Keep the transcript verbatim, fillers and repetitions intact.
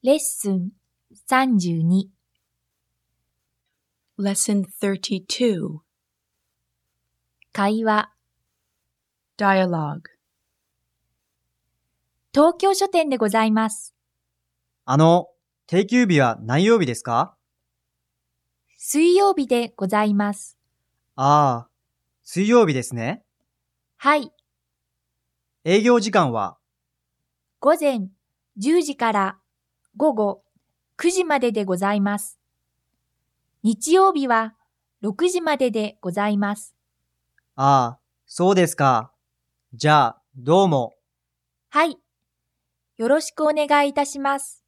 レッスンさんじゅうに Lesson thirty-two 会話 Dialogue 東京書店でございます。 あの、定休日は何曜日ですか？ 水曜日でございます。 ああ、水曜日ですね。 はい、 営業時間は？ 午前じゅうじから午後くじまででございます。日曜日はろくじまででございます。 ああ、そうですか。じゃあ、どうも。 はい、よろしくお願いいたします。